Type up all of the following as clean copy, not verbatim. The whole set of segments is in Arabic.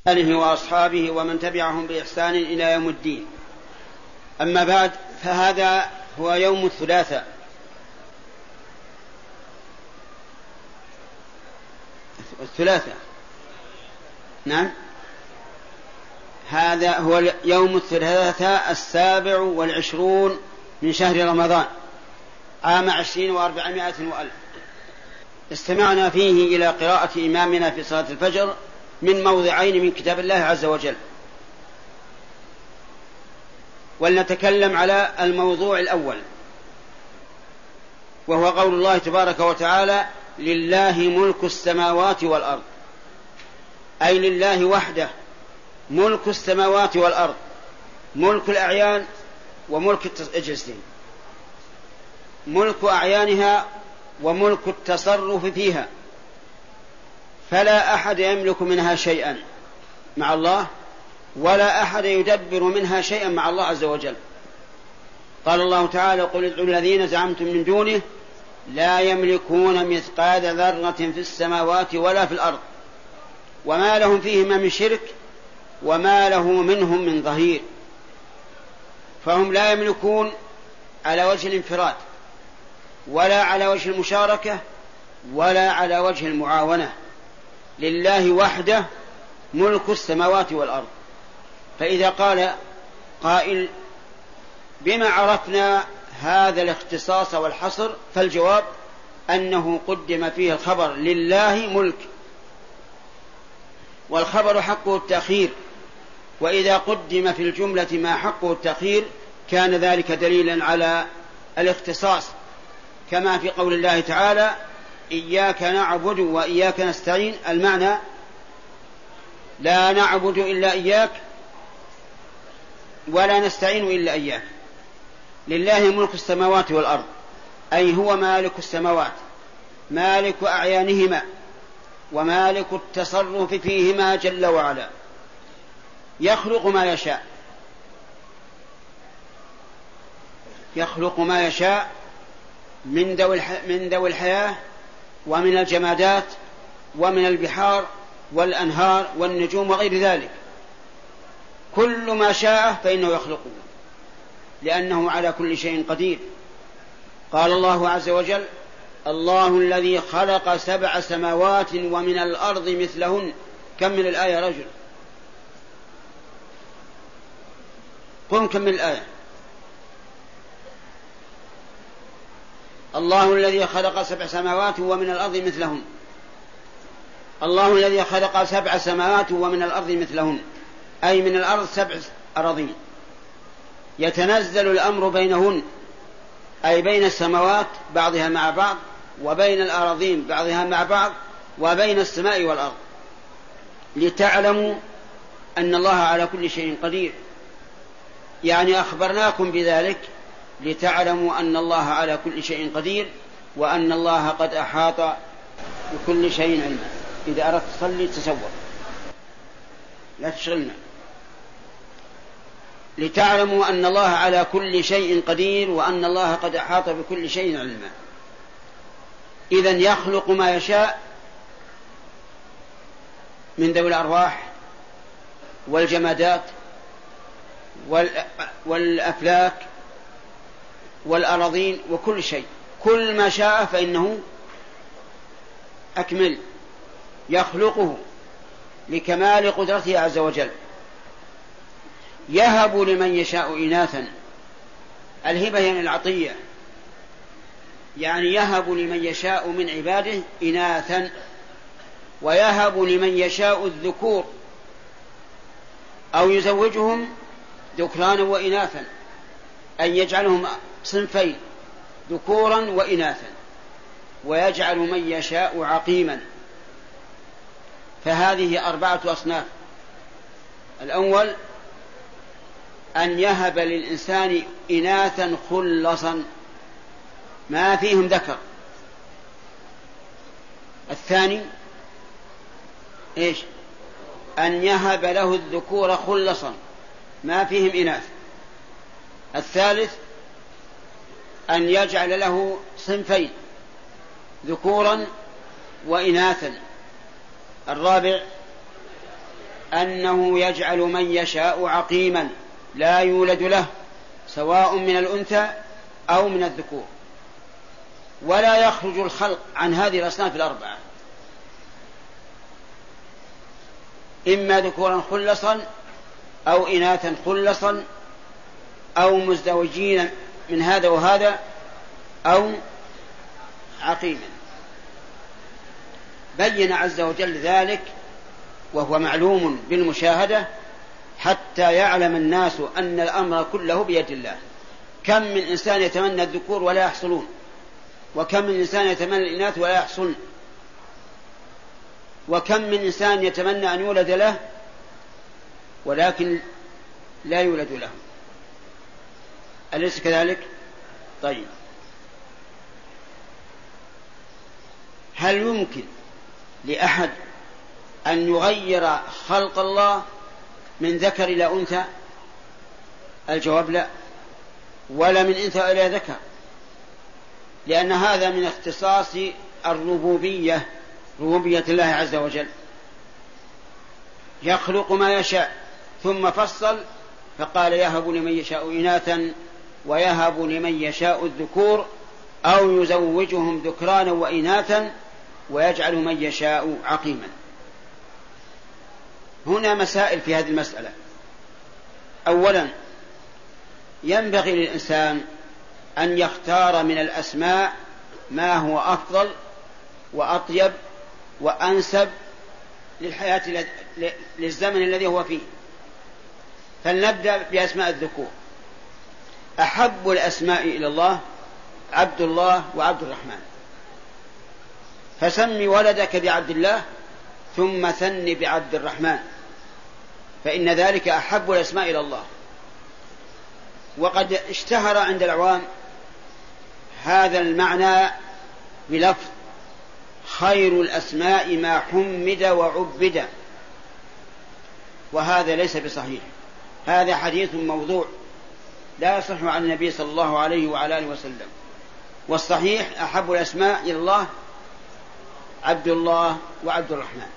آله وأصحابه ومن تبعهم بإحسان إلى يوم الدين. أما بعد، فهذا هو يوم الثلاثاء. نعم، هذا هو يوم الثلاثاء 27 من شهر رمضان عام 20 و400 وألف. استمعنا فيه إلى قراءة إمامنا في صلاة الفجر من موضعين من كتاب الله عز وجل، ولنتكلم على الموضوع الأول، وهو قول الله تبارك وتعالى: لله ملك السماوات والأرض، أي لله وحده ملك السماوات والأرض، ملك الأعيان وملك الجسدين، ملك أعيانها وملك التصرف فيها، فلا أحد يملك منها شيئا مع الله، ولا أحد يدبر منها شيئا مع الله عز وجل. قال الله تعالى: قل ادعوا الذين زعمتم من دونه لا يملكون مثقال ذرة في السماوات ولا في الأرض وما لهم فيهما من شرك وما له منهم من ظهير. فهم لا يملكون على وجه الانفراد، ولا على وجه المشاركة، ولا على وجه المعاونة. لله وحده ملك السماوات والأرض. فإذا قال قائل: بما عرفنا هذا الاختصاص والحصر؟ فالجواب أنه قدم فيه الخبر لله ملك، والخبر حقه التأخير، وإذا قدم في الجملة ما حقه التأخير كان ذلك دليلا على الاختصاص، كما في قول الله تعالى: إياك نعبد وإياك نستعين. المعنى: لا نعبد إلا إياك ولا نستعين إلا إياك. لله ملك السماوات والأرض، أي هو مالك السماوات، مالك أعيانهما، ومالك التصرف فيهما جل وعلا، يخلق ما يشاء، يخلق ما يشاء من ذوي الحياة ومن الجمادات ومن البحار والأنهار والنجوم وغير ذلك. كل ما شاء فإنه يخلقه، لأنه على كل شيء قدير. قال الله عز وجل: الله الذي خلق 7 سماوات ومن الأرض مثلهن. كم من الآية رجل؟ قم كم من الآية. الله الذي خلق 7 سماوات ومن الأرض مثلهن. الله الذي خلق 7 سماوات ومن الأرض مثلهن، أي من الأرض 7 أراضين، يتنزل الأمر بينهن، أي بين السماوات بعضها مع بعض، وبين الأراضين بعضها مع بعض، وبين السماء والأرض، لتعلموا أن الله على كل شيء قدير. يعني أخبرناكم بذلك لتعلموا أن الله على كل شيء قدير، وأن الله قد أحاط بكل شيء علما. إذا أردت تصلي تصور، لا تشغلنا. لتعلموا أن الله على كل شيء قدير، وأن الله قد أحاط بكل شيء علما. إذن يخلق ما يشاء من ذوي الأرواح والجمادات والأفلاك والأراضين وكل شيء، كل ما شاء فإنه أكمل، يخلقه لكمال قدرته عز وجل. يهب لمن يشاء إناثا. الهبة يعني العطية، يعني يهب لمن يشاء من عباده إناثا، ويهب لمن يشاء الذكور، أو يزوجهم ذكرانا وإناثا، أن يجعلهم صنفين ذكورا وإناثا، ويجعل من يشاء عقيما. فهذه 4 أصناف. الأول أن يهب للإنسان إناثا خلصا ما فيهم ذكر. الثاني إيش؟ أن يهب له الذكور خلصا ما فيهم إناث. الثالث أن يجعل له صنفين ذكورا وإناثا. الرابع أنه يجعل من يشاء عقيما لا يولد له، سواء من الأنثى أو من الذكور، ولا يخرج الخلق عن هذه الأصناف الأربعة، إما ذكورا خلصا أو إناثا خلصا أو مزدوجين من هذا وهذا أو عقيما. بين عز وجل ذلك وهو معلوم بالمشاهدة حتى يعلم الناس أن الأمر كله بيد الله. كم من إنسان يتمنى الذكور ولا يحصلون، وكم من إنسان يتمنى الإناث ولا يحصلن، وكم من إنسان يتمنى أن يولد له ولكن لا يولد له. أليس كذلك؟ طيب، هل يمكن لأحد أن يغير خلق الله من ذكر إلى أنثى؟ الجواب لا، ولا من أنثى إلى ذكر، لأن هذا من اختصاص الربوبية، ربوبية الله عز وجل، يخلق ما يشاء ثم فصل فقال يهب لمن يشاء إناثا ويهب لمن يشاء الذكور أو يزوجهم ذكرانا وإناثا ويجعل من يشاء عقيما. هنا مسائل في هذه المسألة. أولا، ينبغي للإنسان أن يختار من الأسماء ما هو أفضل وأطيب وأنسب للحياة للزمن الذي هو فيه. فلنبدأ بأسماء الذكور. أحب الأسماء إلى الله عبد الله وعبد الرحمن، فسمي ولدك بعبد الله ثم ثني بعبد الرحمن، فإن ذلك أحب الأسماء إلى الله. وقد اشتهر عند العوام هذا المعنى بلفظ خير الأسماء ما حمد وعبد، وهذا ليس بصحيح، هذا حديث موضوع لا يصح عن النبي صلى الله عليه وعلى آله وسلم. والصحيح أحب الأسماء إلى الله عبد الله وعبد الرحمن.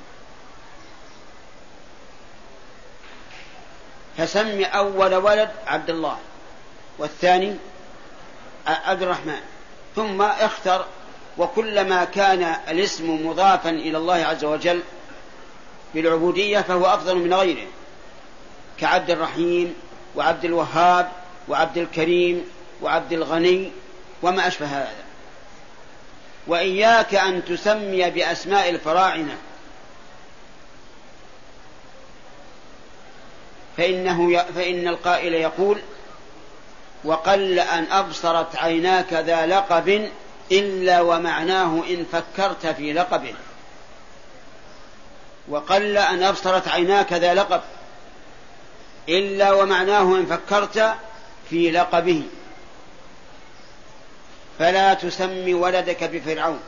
فسمي أول ولد عبد الله والثاني عبد الرحمن، ثم اختر، وكلما كان الاسم مضافا إلى الله عز وجل بالعبودية فهو أفضل من غيره، كعبد الرحيم وعبد الوهاب وعبد الكريم وعبد الغني وما أشبه هذا. وإياك أن تسمي بأسماء الفراعنة، فإن القائل يقول وقل أن أبصرت عيناك ذا لقب إلا ومعناه إن فكرت في لقبه. وقل أن أبصرت عيناك ذا لقب إلا ومعناه إن فكرت في لقبه. فلا تسمي ولدك بفرعون،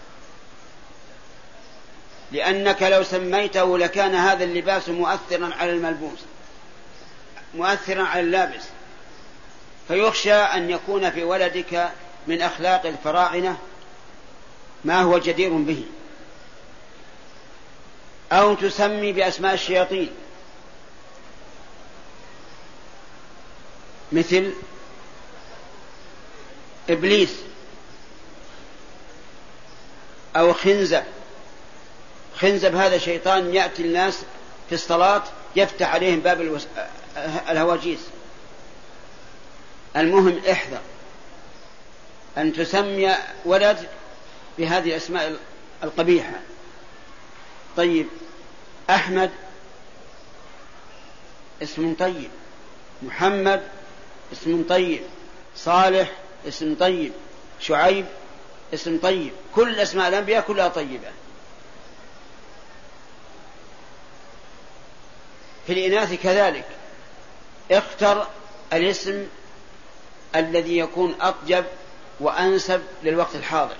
لأنك لو سميته لكان هذا اللباس مؤثرا على الملبوس، مؤثرا على اللابس، فيخشى أن يكون في ولدك من أخلاق الفراعنة ما هو جدير به. أو تسمي بأسماء الشياطين مثل إبليس أو خنزب. خنزب هذا شيطان يأتي الناس في الصلاة يفتح عليهم باب الهواجيس. المهم احذر أن تسمي ولد بهذه الأسماء القبيحة. طيب، أحمد اسم طيب، محمد اسم طيب، صالح اسم طيب، شعيب اسم طيب، كل أسماء الأنبياء كلها طيبة. في الإناث كذلك، اختر الاسم الذي يكون أطيب وأنسب للوقت الحاضر.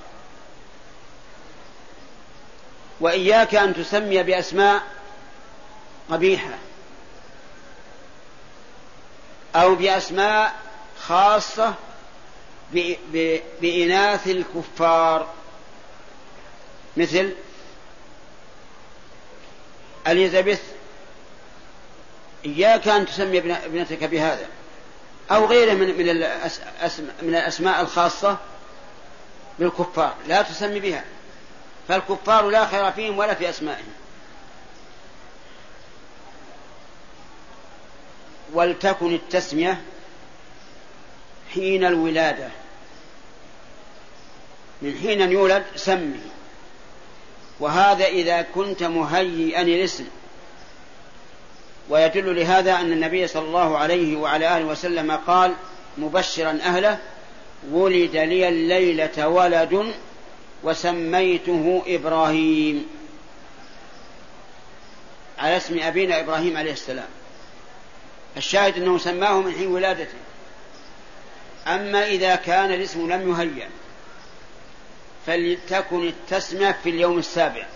وإياك أن تسمي بأسماء قبيحة أو بأسماء خاصة بإناث الكفار، مثل اليزابيث إياك أن تسمي ابنتك بهذا أو غيره من الأسماء الخاصة بالكفار، لا تسمي بها، فالكفار لا خير فيهم ولا في أسمائهم. ولتكن التسمية حين الولادة، من حين يولد سمه، وهذا إذا كنت مهيئا الاسم. ويدل لهذا أن النبي صلى الله عليه وعلى آله وسلم قال مبشرا أهله: ولد لي الليلة ولد وسميته إبراهيم، على اسم أبينا إبراهيم عليه السلام. الشاهد أنه سماه من حين ولادته. أما إذا كان الاسم لم يهيأ فلتكن التسمية في اليوم السابع،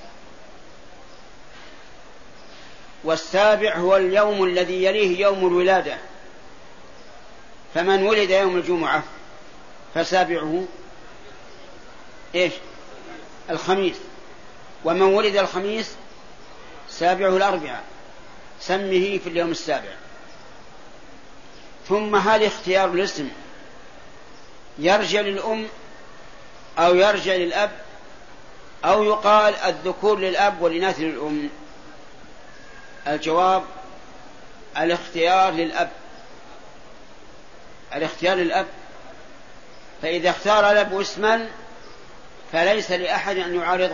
والسابع هو اليوم الذي يليه يوم الولادة. فمن ولد يوم الجمعة فسابعه إيش؟ الخميس. ومن ولد الخميس سابعه الأربعاء، سمه في اليوم السابع. ثم هل اختيار الاسم يرجع للأم أو يرجع للأب، أو يقال الذكور للأب والإناث للأم؟ الجواب: الاختيار للأب، الاختيار للأب. فإذا اختار الأب اسما فليس لأحد أن يعارضه،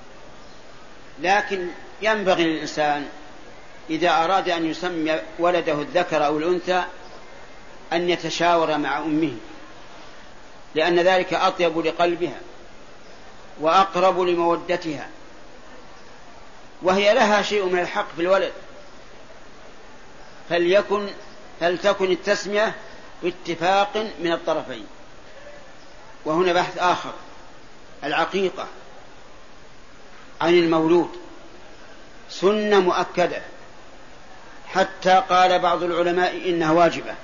لكن ينبغي للإنسان إذا أراد أن يسمي ولده الذكر أو الأنثى أن يتشاور مع أمه، لأن ذلك أطيب لقلبها وأقرب لمودتها، وهي لها شيء من الحق في الولد. فلتكن التسمية باتفاق من الطرفين. وهنا بحث آخر: العقيقة عن المولود سنة مؤكدة، حتى قال بعض العلماء إنها واجبة.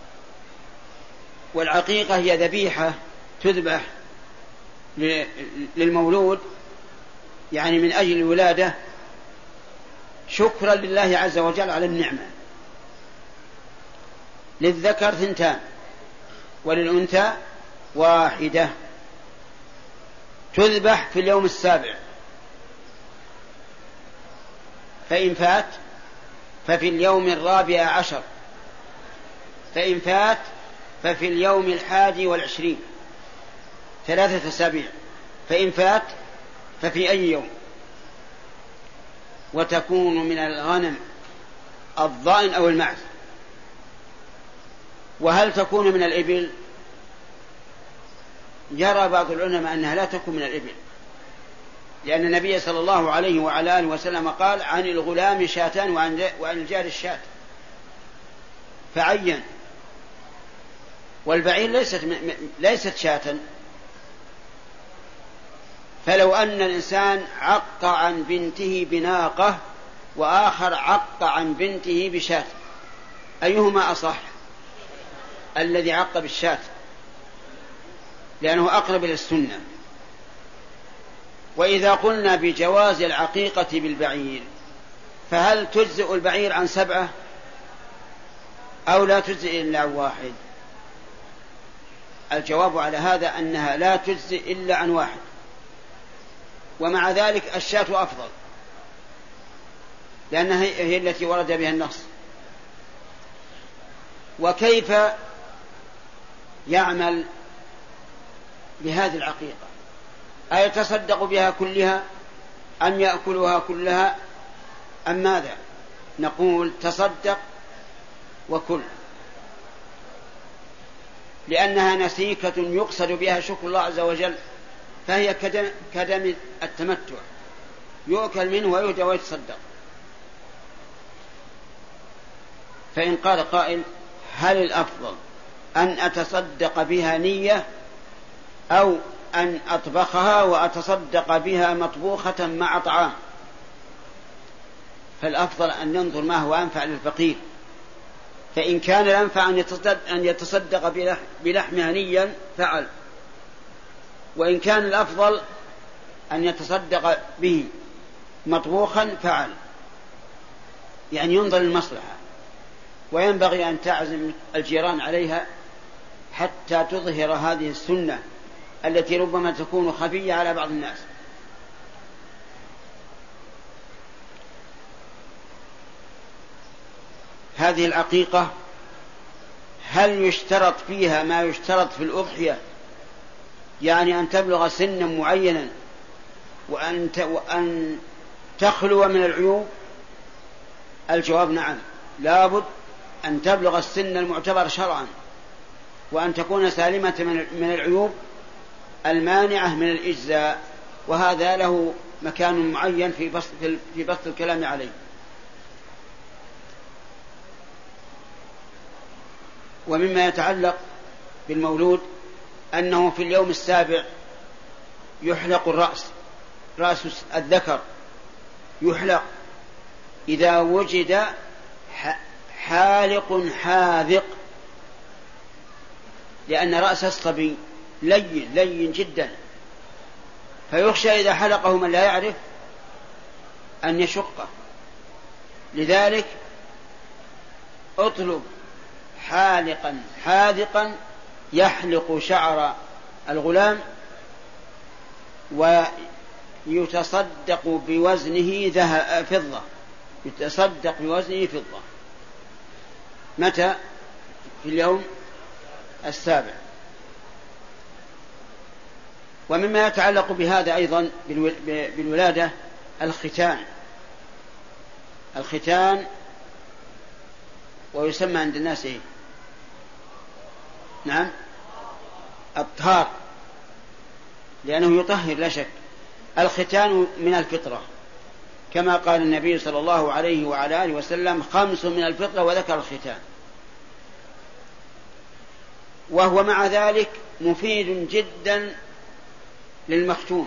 والعقيقة هي ذبيحة تذبح للمولود، يعني من أجل الولادة، شكرا لله عز وجل على النعمة. للذكر 2 وللأنثى 1، تذبح في اليوم السابع، فإن فات ففي اليوم 14، فإن فات ففي اليوم 21، 3 أسابيع، فإن فات ففي أي يوم. وتكون من الغنم الضأن أو المعز. وهل تكون من الإبل؟ يرى بعض العلماء أنها لا تكون من الإبل، لأن النبي صلى الله عليه وعلى آله وسلم قال: عن الغلام شاتان وعن الجار الشاة، فعين. والبعير ليست شاة. فلو أن الإنسان عق عن بنته بناقة وآخر عق عن بنته بشاة، أيهما أصح؟ الذي عق بالشاة، لأنه أقرب إلى السنة. وإذا قلنا بجواز العقيقة بالبعير، فهل تجزئ البعير عن 7 أو لا تجزئ إلا عن 1؟ الجواب على هذا أنها لا تجزئ إلا عن 1، ومع ذلك الشاة أفضل، لأنها هي التي ورد بها النص. وكيف يعمل بهذه العقيقة؟ أيتصدق بها كلها أم يأكلها كلها أم ماذا؟ نقول: تصدق وكل، لأنها نسيكة يقصد بها شكر الله عز وجل، فهي كدم التمتع، يؤكل منه ويهدى ويتصدق. فإن قال قائل: هل الأفضل أن أتصدق بها نية أو أن أطبخها وأتصدق بها مطبوخة مع طعام؟ فالأفضل أن ننظر ما هو أنفع للفقير. فإن كان الأنفع أن يتصدق بلحمها نيا فعل، وإن كان الأفضل أن يتصدق به مطبوخا فعل، يعني ينظر للمصلحة. وينبغي أن تعزم الجيران عليها حتى تظهر هذه السنة التي ربما تكون خفية على بعض الناس. هذه العقيقة هل يشترط فيها ما يشترط في الأضحية، يعني أن تبلغ سنا معينا وأن تخلو من العيوب؟ الجواب نعم، لابد أن تبلغ السن المعتبر شرعا، وأن تكون سالمة من العيوب المانعة من الإجزاء، وهذا له مكان معين في بسط الكلام عليه. ومما يتعلق بالمولود أنه في اليوم السابع يحلق الرأس، رأس الذكر يحلق إذا وجد حالق حاذق، لأن رأس الصبي لين جدا، فيخشى إذا حلقه من لا يعرف أن يشقه. لذلك اطلب حالقا حاذقا يحلق شعر الغلام ويتصدق بوزنه فضة، يتصدق بوزنه فضة. متى؟ في اليوم السابع. ومما يتعلق بهذا أيضا بالولادة الختان، ويسمى عند الناس إيه؟ نعم، الطهار، لأنه يطهر لا شك. الختان من الفطرة، كما قال النبي صلى الله عليه وعلى آله وسلم: 5 من الفطرة، وذكر الختان. وهو مع ذلك مفيد جدا للمختون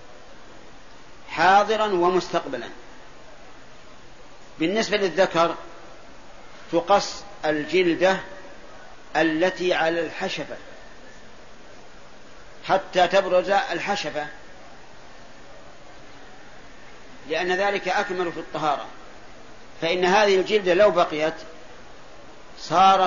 حاضرا ومستقبلا. بالنسبة للذكر تقص الجلدة التي على الحشفة حتى تبرز الحشفة، لأن ذلك أكمل في الطهارة. فإن هذه الجلدة لو بقيت صار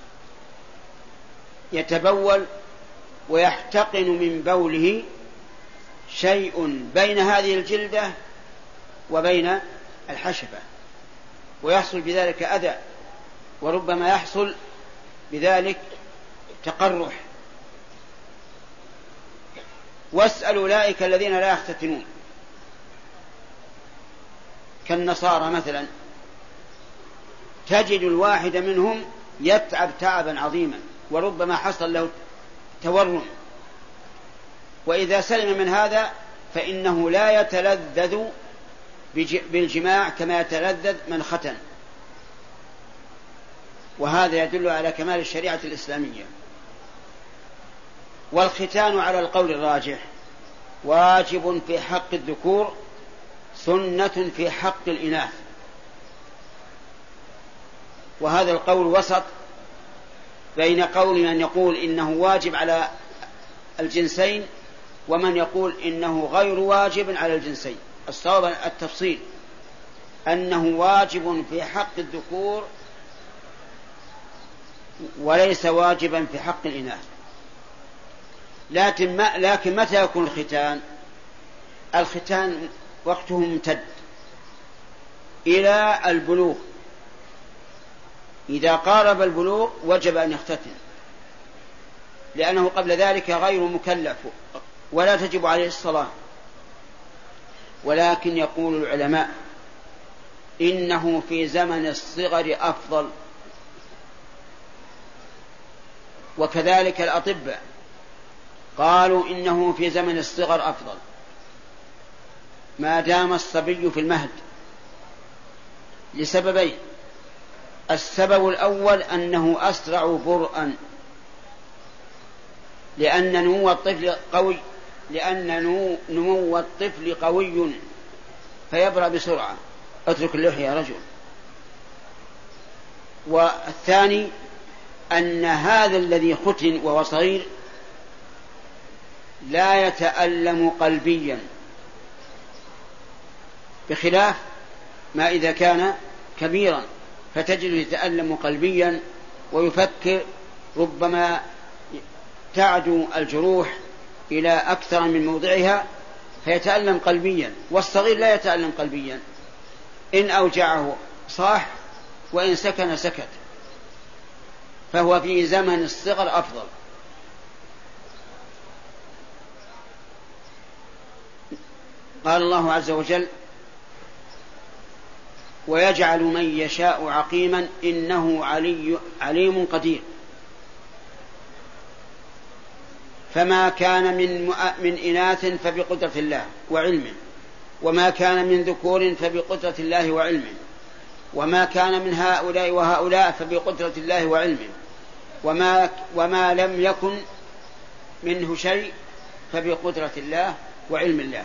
يتبول ويحتقن من بوله شيء بين هذه الجلدة وبين الحشفة، ويحصل بذلك أذى، وربما يحصل بذلك تقرح. واسأل أولئك الذين لا يختتنون كالنصارى مثلا، تجد الواحد منهم يتعب تعبا عظيما، وربما حصل له تورم، وإذا سلم من هذا فإنه لا يتلذذ بالجماع كما يتلذذ من ختن. وهذا يدل على كمال الشريعة الإسلامية. والختان على القول الراجح واجب في حق الذكور، سنة في حق الإناث. وهذا القول وسط بين قول من يقول إنه واجب على الجنسين ومن يقول إنه غير واجب على الجنسين. الصواب التفصيل، أنه واجب في حق الذكور وليس واجبا في حق الإناث. لكن متى يكون الختان؟ الختان وقته ممتد إلى البلوغ. إذا قارب البلوغ وجب أن يختتن، لأنه قبل ذلك غير مكلف ولا تجب عليه الصلاة. ولكن يقول العلماء إنه في زمن الصغر أفضل، وكذلك الأطباء قالوا إنه في زمن الصغر أفضل ما دام الصبي في المهد، لسببين: السبب الأول أنه أسرع برءا، لأن نمو الطفل قوي فيبرأ بسرعة. اترك اللحية يا رجل. والثاني أن هذا الذي ختن وهو صغير لا يتألم قلبيا، بخلاف ما إذا كان كبيرا فتجده يتألم قلبيا ويفكر، ربما تعدو الجروح إلى أكثر من موضعها فيتألم قلبيا، والصغير لا يتألم قلبيا، إن أوجعه صاح وإن سكن سكت، فهو في زمن الصغر أفضل. قال الله عز وجل: ويجعل من يشاء عقيما إنه عليم قدير. فما كان من إناث فبقدرة الله وعلمه، وما كان من ذكور فبقدرة الله وعلمه، وما كان من هؤلاء وهؤلاء فبقدرة الله وعلمه، وما لم يكن منه شيء فبقدرة الله وعلم الله.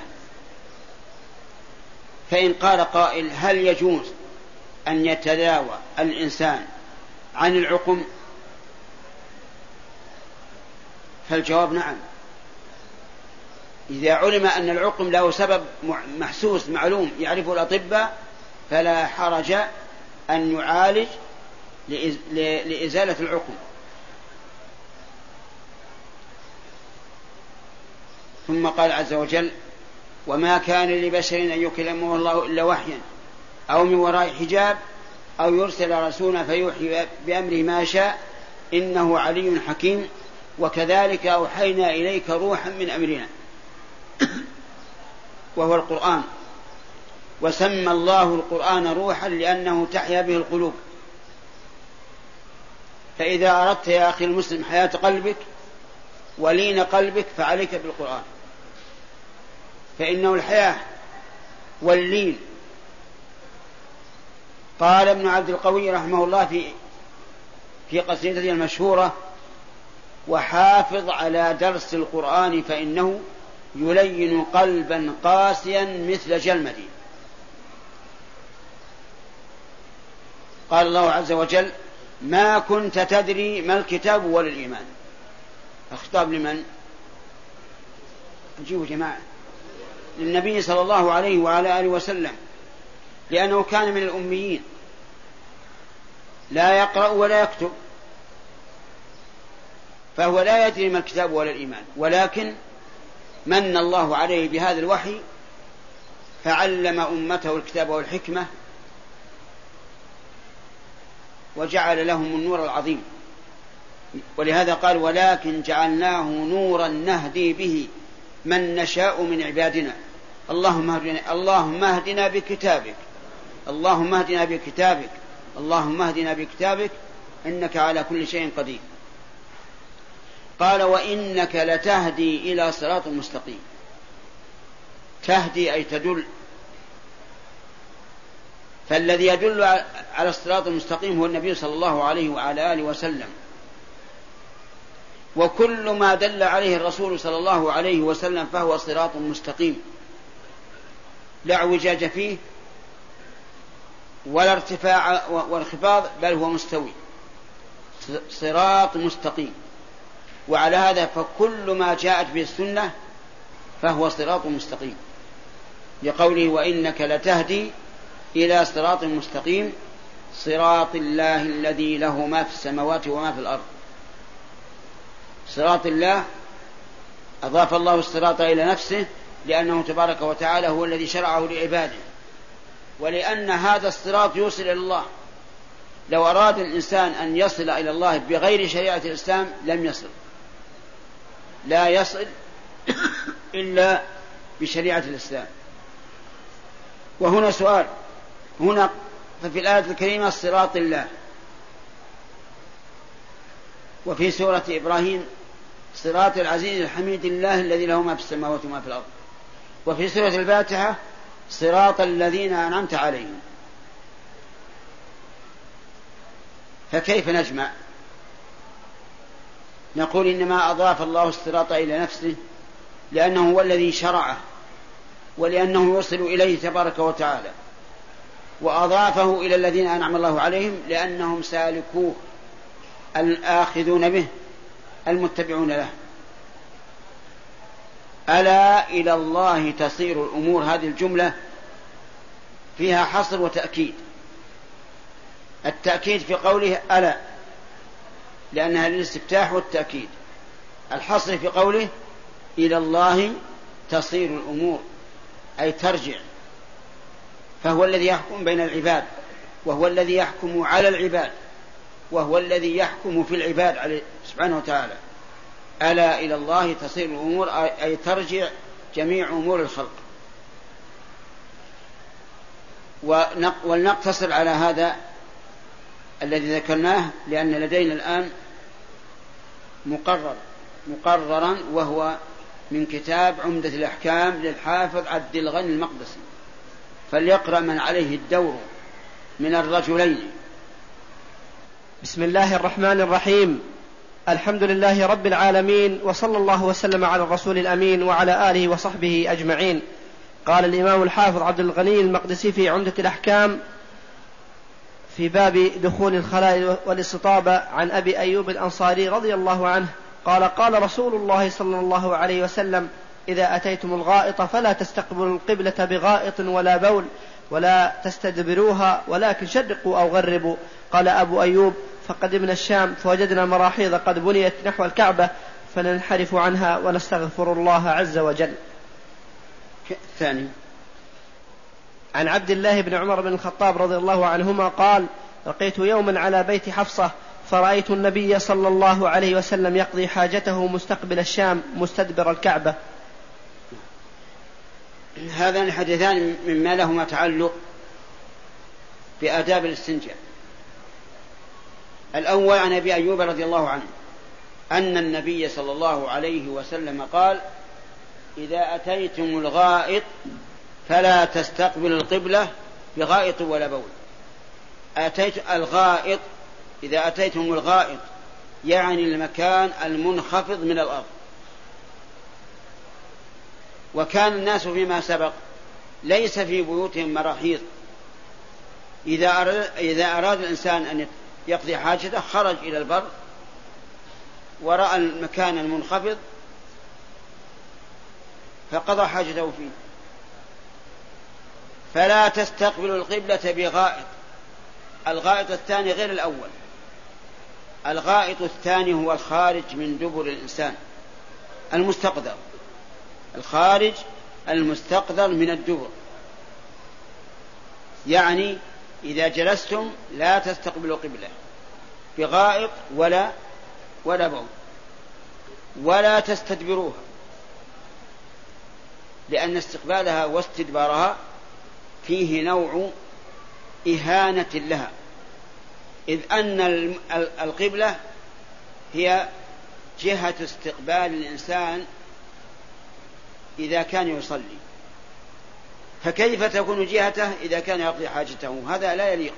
فإن قال قائل: هل يجوز أن يتداوى الإنسان عن العقم؟ فالجواب نعم. إذا علم أن العقم له سبب محسوس معلوم يعرفه الأطباء فلا حرج أن يعالج لإزالة العقم. ثم قال عز وجل: وما كان لبشر أن يكلمه الله إلا وحيا أو من وراء حجاب أو يرسل رسولا فيوحي بأمره ما شاء إنه علي حكيم وكذلك أوحينا إليك روحا من أمرنا وهو القرآن. وسمى الله القرآن روحا لأنه تحيا به القلوب. فإذا أردت يا أخي المسلم حياة قلبك ولين قلبك فعليك بالقرآن، فإنه الحياة واللين. قال ابن عبد القوي رحمه الله في قصيدته المشهورة: وحافظ على درس القرآن فإنه يلين قلبا قاسيا مثل جلمدي. قال الله عز وجل: ما كنت تدري ما الكتاب ولا الإيمان. الخطاب لمن؟ أجيبوا جماعة. للنبي صلى الله عليه وعلى آله وسلم، لأنه كان من الأميين لا يقرأ ولا يكتب، فهو لا يدري ما الكتاب ولا الإيمان، ولكن من الله عليه بهذا الوحي فعلم أمته الكتاب والحكمة وجعل لهم النور العظيم. ولهذا قال: ولكن جعلناه نورا نهدي به من نشاء من عبادنا اللهم اهدنا بكتابك اللهم اهدنا بكتابك اللهم اهدنا بكتابك إنك على كل شيء قدير. قال: وإنك لتهدي إلى صراط مستقيم. تهدي أي تدل، فالذي يدل على الصراط المستقيم هو النبي صلى الله عليه وعلى آله وسلم، وكل ما دل عليه الرسول صلى الله عليه وسلم فهو صراط مستقيم لا اعوجاج فيه ولا ارتفاع وانخفاض، بل هو مستوي، صراط مستقيم. وعلى هذا فكل ما جاءت به السنة فهو صراط مستقيم، لقوله: وإنك لتهدي إلى صراط مستقيم صراط الله الذي له ما في السماوات وما في الأرض. صراط الله أضاف الله الصراط إلى نفسه لأنه تبارك وتعالى هو الذي شرعه لعباده، ولأن هذا الصراط يوصل إلى الله. لو أراد الإنسان أن يصل إلى الله بغير شريعة الإسلام لم يصل، لا يصل إلا بشريعة الإسلام. وهنا سؤال، هنا ففي الآية الكريمة صراط الله، وفي سورة إبراهيم صراط العزيز الحميد الله الذي له ما في السماوات وما في الأرض، وفي سورة الفاتحة صراط الذين أنعمت عليهم. فكيف نجمع؟ نقول إنما أضاف الله الصراط إلى نفسه لأنه هو الذي شرعه ولأنه يوصل إليه تبارك وتعالى، وأضافه إلى الذين أنعم الله عليهم لأنهم سالكوه الآخذون به المتبعون له. ألا إلى الله تصير الأمور. هذه الجملة فيها حصر وتأكيد. التأكيد في قوله ألا، لأنها للاستفتاح والتأكيد. الحصر في قوله إلى الله تصير الأمور، أي ترجع، فهو الذي يحكم بين العباد، وهو الذي يحكم على العباد، وهو الذي يحكم في العباد سبحانه وتعالى. ألا إلى الله تصير الأمور، أي ترجع جميع أمور الخلق. ولنقتصر على هذا الذي ذكرناه، لأن لدينا الآن مقررا، وهو من كتاب عمدة الأحكام للحافظ عبد الغني المقدسي، فليقرأ من عليه الدور من الرجلين. بسم الله الرحمن الرحيم. الحمد لله رب العالمين، وصلى الله وسلم على الرسول الأمين وعلى آله وصحبه أجمعين. قال الإمام الحافظ عبد الغني المقدسي في عمدة الأحكام في باب دخول الخلاء والاستطابة عن أبي أيوب الأنصاري رضي الله عنه قال: قال رسول الله صلى الله عليه وسلم: إذا أتيتم الغائط فلا تستقبلوا القبلة بغائط ولا بول ولا تستدبروها، ولكن شرقوا أو غربوا. قال أبو أيوب: فقدمنا الشام فوجدنا مراحيض قد بنيت نحو الكعبة فننحرف عنها ونستغفر الله عز وجل. ثاني، عن عبد الله بن عمر بن الخطاب رضي الله عنهما قال: لقيت يوما على بيت حفصة فرأيت النبي صلى الله عليه وسلم يقضي حاجته مستقبل الشام مستدبر الكعبة. هذان الحديثان مما لهما تعلق بآداب الاستنجاء. الأول عن أبي أيوب رضي الله عنه أن النبي صلى الله عليه وسلم قال: إذا أتيتم الغائط فلا تستقبلوا القبلة بغائط ولا بول. الغائط، إذا أتيتم الغائط يعني المكان المنخفض من الأرض. وكان الناس فيما سبق ليس في بيوتهم مراحيض، إذا أراد الإنسان أن يقضي حاجته خرج إلى البر ورأى المكان المنخفض فقضى حاجته فيه. فلا تستقبلوا القبلة بغائط. الغائط الثاني غير الأول. الغائط الثاني هو الخارج من دبر الإنسان، المستقذر، الخارج المستقذر من الدبر. يعني إذا جلستم لا تستقبلوا قبلة بغائط ولا بول، ولا تستدبروها، لأن استقبالها واستدبارها فيه نوع إهانة لها، إذ أن القبلة هي جهة استقبال الإنسان إذا كان يصلي، فكيف تكون جهته إذا كان يقضي حاجته؟ هذا لا يليق.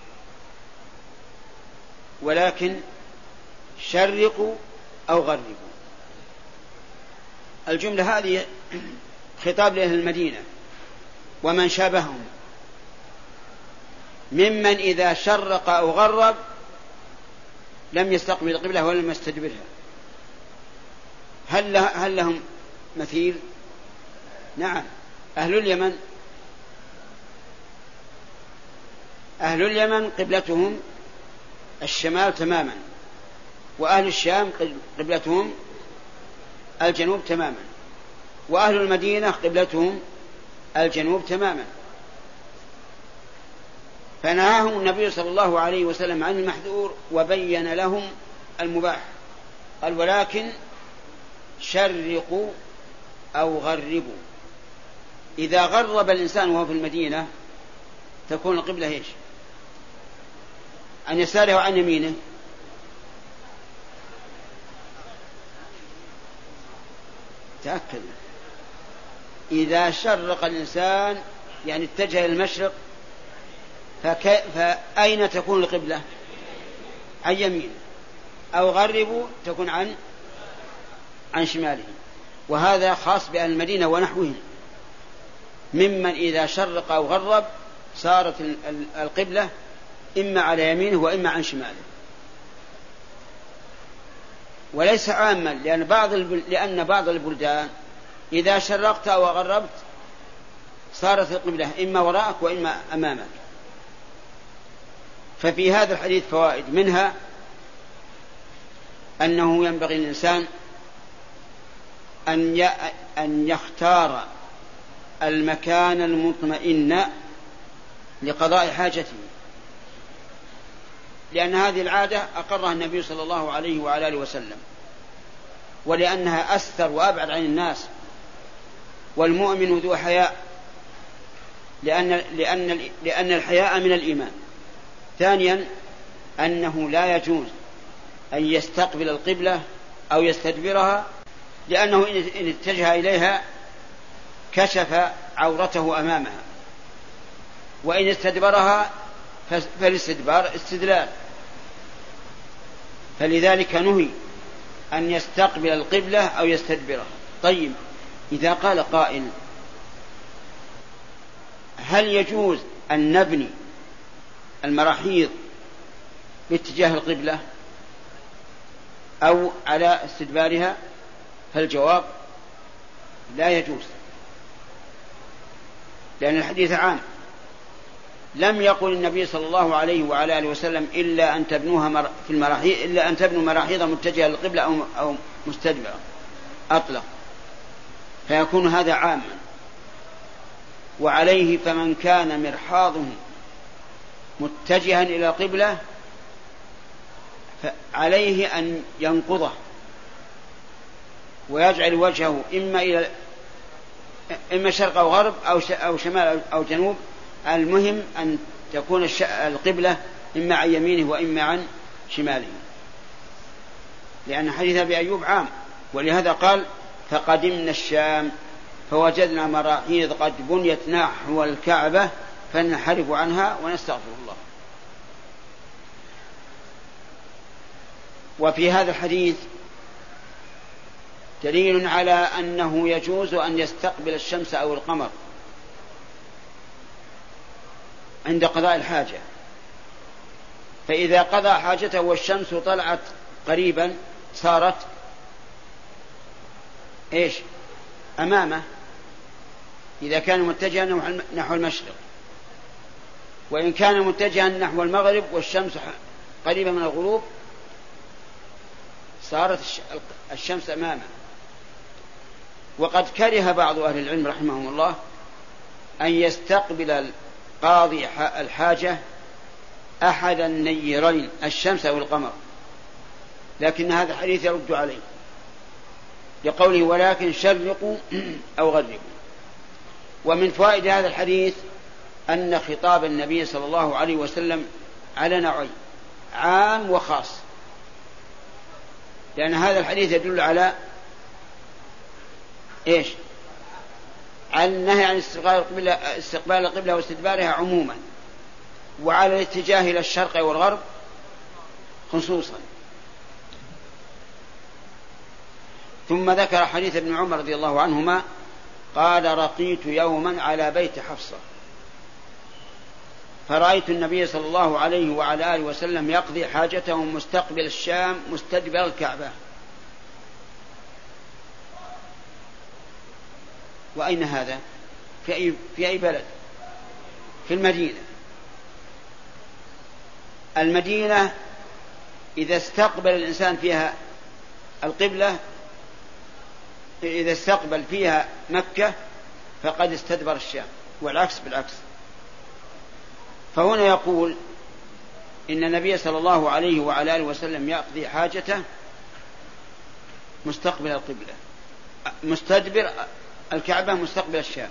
ولكن شرقوا أو غربوا. الجملة هذه خطاب لأهل المدينة ومن شابههم، ممن إذا شرق أو غرب لم يستقبل القبلة ولم يستدبرها. هل لهم مثيل؟ نعم، أهل اليمن قبلتهم الشمال تماما، وأهل الشام قبلتهم الجنوب تماما، وأهل المدينة قبلتهم الجنوب تماما. فنهاهم النبي صلى الله عليه وسلم عن المحذور وبين لهم المباح. قال: ولكن شرقوا أو غربوا. إذا غرب الإنسان وهو في المدينة تكون القبلة إيش؟ عن يساره وعن يمينه. تأكد. إذا شرق الإنسان يعني اتجه المشرق فأين تكون القبلة؟ عن يمينه. أو غربوا تكون عن شماله. وهذا خاص بأهل المدينة ونحوهم، ممن إذا شرق أو غرب صارت القبلة إما على يمينه وإما عن شماله. وليس عاما، لأن بعض البلدان إذا شرقت أو غربت صارت القبلة إما وراءك وإما أمامك. ففي هذا الحديث فوائد، منها أنه ينبغي للإنسان أن يختار المكان المطمئن لقضاء حاجته، لأن هذه العادة أقرها النبي صلى الله عليه وعلى آله وسلم، ولأنها أستر وأبعد عن الناس، والمؤمن ذو حياء، لأن الحياء من الإيمان. ثانيا أنه لا يجوز أن يستقبل القبلة أو يستدبرها، لأنه إن اتجه إليها كشف عورته أمامها، وإن استدبرها فالاستدبار استدلال، فلذلك نهي أن يستقبل القبلة أو يستدبرها. طيب، إذا قال قائل: هل يجوز أن نبني المراحيض باتجاه القبلة أو على استدبارها؟ فالجواب: لا يجوز، لأن الحديث عام، لم يقل النبي صلى الله عليه وعلى آله وسلم إلا أن تبنوها في المراحيض، إلا أن تبنوا مراحيض متجهة للقبلة أو مستدبرة، أطلق، فيكون هذا عاما. وعليه فمن كان مرحاضه متجها إلى القبلة فعليه أن ينقضه ويجعل وجهه إما شرق أو غرب أو شمال أو جنوب، المهم أن تكون القبلة إما عن يمينه وإما عن شماله، لأن حديث أبي أيوب عام. ولهذا قال: فقدمنا الشام فوجدنا مراحيض قد بنيت نحو الكعبة فننحرف عنها ونستغفر الله. وفي هذا الحديث دليل على أنه يجوز أن يستقبل الشمس أو القمر عند قضاء الحاجة، فإذا قضى حاجته والشمس طلعت قريبا صارت أمامه، إذا كان متجها نحو المشرق، وإن كان متجها نحو المغرب والشمس قريبة من الغروب صارت الشمس أمامه. وقد كره بعض أهل العلم رحمهم الله أن يستقبل قاضي الحاجة أحد النيرين، الشمس أو القمر، لكن هذا الحديث يرد عليه لقوله: ولكن شرقوا أو غربوا. ومن فوائد هذا الحديث أن خطاب النبي صلى الله عليه وسلم على نوعين: عام وخاص، لأن هذا الحديث يدل على على النهي عن استقبال القبلة واستدبارها عموما، وعلى الاتجاه إلى الشرق والغرب خصوصا. ثم ذكر حديث ابن عمر رضي الله عنهما قال: رقيت يوما على بيت حفصة فرأيت النبي صلى الله عليه وعلى آله وسلم يقضي حاجته مستقبل الشام مستدبر الكعبة. وأين هذا؟ في أي بلد؟ في المدينة. المدينة إذا استقبل الإنسان فيها القبلة، إذا استقبل فيها مكة فقد استدبر الشام، والعكس بالعكس. فهنا يقول إن النبي صلى الله عليه وعلى آله وسلم يقضي حاجته مستقبل القبلة، مستدبر الكعبة مستقبل الشام.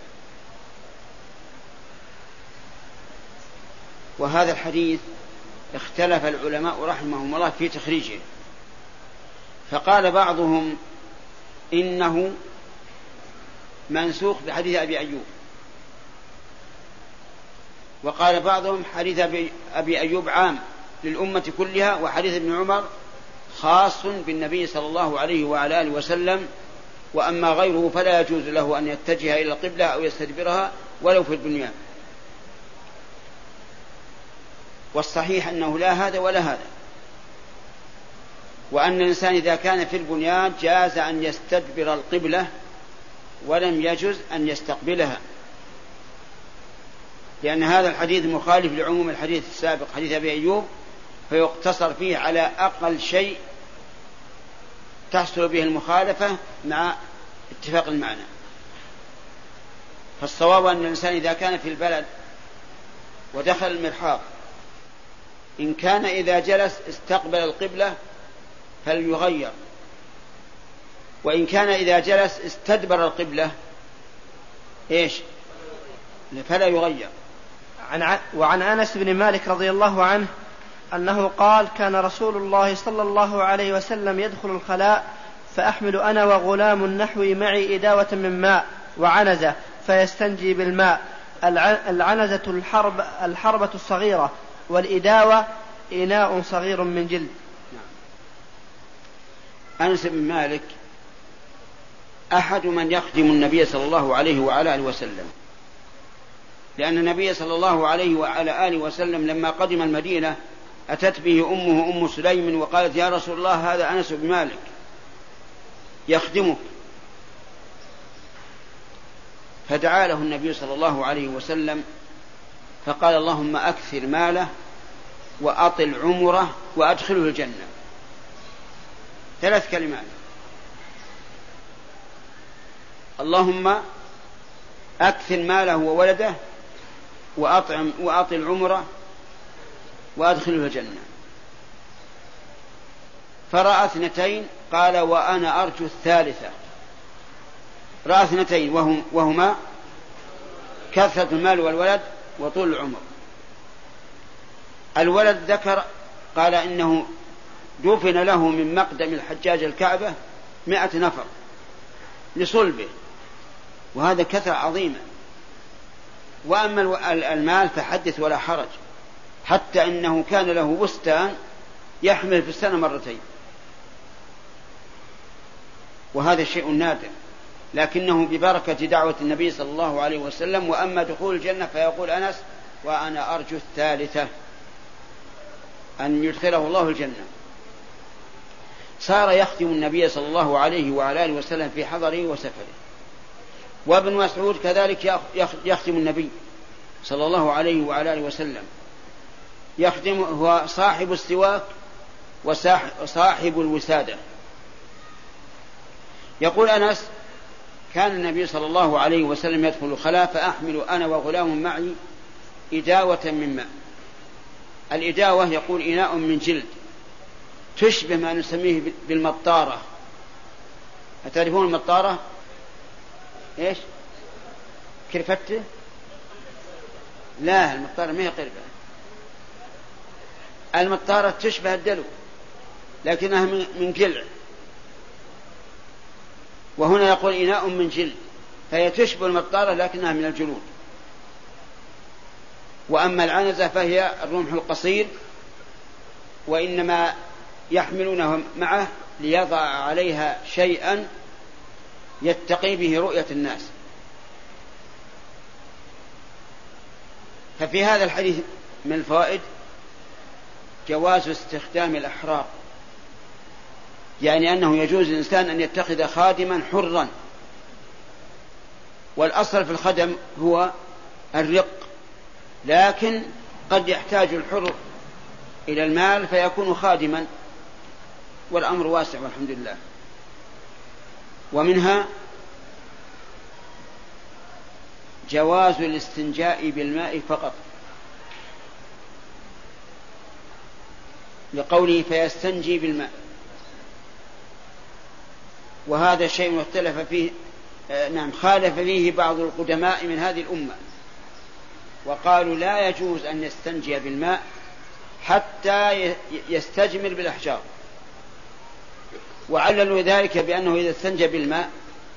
وهذا الحديث اختلف العلماء رحمهم الله في تخريجه، فقال بعضهم إنه منسوخ بحديث أبي أيوب، وقال بعضهم حديث أبي أيوب عام للأمة كلها، وحديث ابن عمر خاص بالنبي صلى الله عليه وعلى آله وسلم، وأما غيره فلا يجوز له أن يتجه إلى القبلة أو يستدبرها ولو في البنيان. والصحيح أنه لا هذا ولا هذا، وأن الإنسان إذا كان في البنيان جاز أن يستدبر القبلة ولم يجوز أن يستقبلها، لأن هذا الحديث مخالف لعموم الحديث السابق حديث أبي أيوب، فيقتصر فيه على أقل شيء تحصل به المخالفة مع اتفاق المعنى. فالصواب أن الإنسان إذا كان في البلد ودخل المرحاض، إن كان إذا جلس استقبل القبلة فليغير، وإن كان إذا جلس استدبر القبلة فلا يغير. وعن أنس بن مالك رضي الله عنه أنه قال: كان رسول الله صلى الله عليه وسلم يدخل الخلاء فأحمل أنا وغلام نحوي معي إداوة من ماء وعنزة فيستنجي بالماء. العنزة الحربة الصغيرة، والإداوة إناء صغير من جلد. أنس بن مالك أحد من يخدم النبي صلى الله عليه وعلى آله وسلم، لأن النبي صلى الله عليه وعلى آله وسلم لما قدم المدينة أتت به أمه أم سليم وقالت: يا رسول الله، هذا أنس بن مالك يخدمك. فدعا له النبي صلى الله عليه وسلم فقال: اللهم أكثر ماله وأطل عمره وأدخله الجنة. 3 كلمات: اللهم أكثر ماله وولده وأطل عمره وأدخله الجنة. فرأى 2 قال: وأنا أرجو الثالثة. رأى 2 وهما كثرة المال والولد وطول العمر. الولد ذكر قال إنه دفن له من مقدم الحجاج الكعبة 100 نفر لصلبه، وهذا كثرة عظيمة. وأما المال فحدث ولا حرج، حتى إنه كان له بستان يحمل في السنة 2 مرات، وهذا شيء نادر، لكنه ببركة دعوة النبي صلى الله عليه وسلم. وأما دخول الجنة فيقول أنس: وأنا أرجو الثالثة، أن يدخله الله الجنة. صار يخدم النبي صلى الله عليه وعلى آله وسلم في حضره وسفره. وابن مسعود كذلك يخدم النبي صلى الله عليه وعلى آله وسلم، يخدم، هو صاحب السواك وصاحب الوسادة. يقول أنس: كان النبي صلى الله عليه وسلم يدخل الخلاء فأحمل أنا وغلام معي إداوة من ماء. الإداوة يقول إناء من جلد، تشبه ما نسميه بالمطارة. أتعرفون المطارة؟ كرفتة؟ لا، المطارة ما هي قربة. المطارة تشبه الدلو لكنها من جلع، وهنا يقول إناء من جلد، فهي تشبه المطارة لكنها من الجلود. وأما العنزة فهي الرمح القصير، وإنما يحملونه معه ليضع عليها شيئا يتقي به رؤية الناس. ففي هذا الحديث من الفوائد جواز استخدام الأحرار، يعني أنه يجوز للإنسان أن يتخذ خادما حرا. والأصل في الخدم هو الرق، لكن قد يحتاج الحر إلى المال فيكون خادما، والأمر واسع والحمد لله. ومنها جواز الاستنجاء بالماء فقط، لقوله فيستنجي بالماء، وهذا شيء اختلف فيه، خالف فيه بعض القدماء من هذه الأمة، وقالوا لا يجوز أن يستنجي بالماء حتى يستجمر بالأحجار، وعللوا ذلك بأنه إذا استنجى بالماء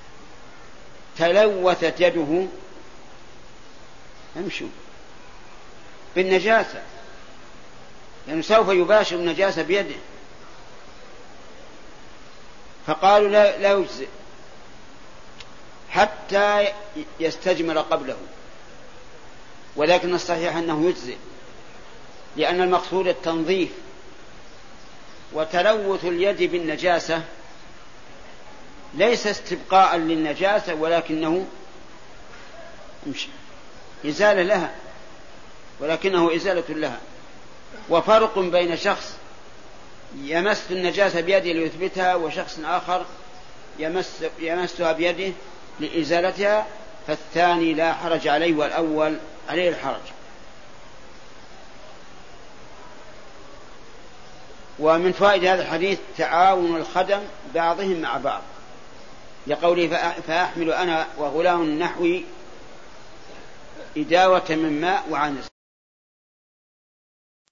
تلوثت يده بالنجاسة، لأنه سوف يباشر النجاسة بيده، فقالوا لا يجزئ حتى يستجمر قبله. ولكن الصحيح أنه يجزئ، لأن المقصود التنظيف، وتلوث اليد بالنجاسة ليس استبقاء للنجاسة ولكنه إزالة لها، ولكنه إزالة لها. وفرق بين شخص يمس النجاسة بيده ليثبتها وشخص آخر يمسها بيده لإزالتها، فالثاني لا حرج عليه والأول عليه الحرج. ومن فائدة هذا الحديث تعاون الخدم بعضهم مع بعض، لقوله فأحمل أنا وغلام نحوي إداوة من ماء وعنز.